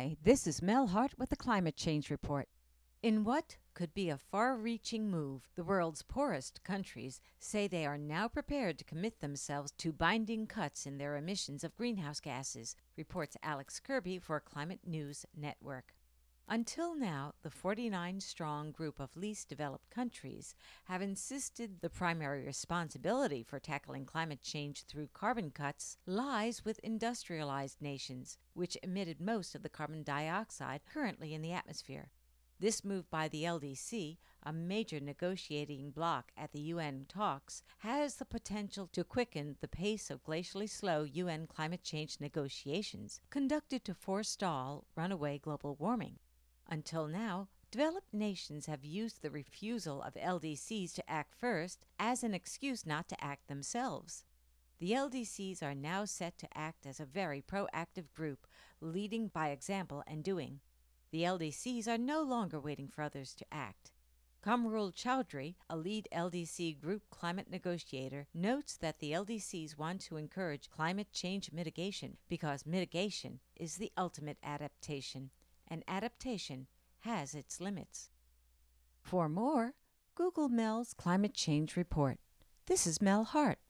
Hi, this is Mel Hart with the Climate Change Report. In what could be a far reaching move, the world's poorest countries say they are now prepared to commit themselves to binding cuts in their emissions of greenhouse gases, reports Alex Kirby for Climate News Network. Until now, the 49-strong group of least developed countries have insisted the primary responsibility for tackling climate change through carbon cuts lies with industrialized nations, which emitted most of the carbon dioxide currently in the atmosphere. This move by the LDC, a major negotiating bloc at the UN talks, has the potential to quicken the pace of glacially slow UN climate change negotiations conducted to forestall runaway global warming. Until now, developed nations have used the refusal of LDCs to act first as an excuse not to act themselves. The LDCs are now set to act as a very proactive group, leading by example and doing. The LDCs are no longer waiting for others to act. Kamrul Chowdhury, a lead LDC group climate negotiator, notes that the LDCs want to encourage climate change mitigation because mitigation is the ultimate adaptation, and adaptation has its limits. For more, Google Mel's Climate Change Report. This is Mel Hart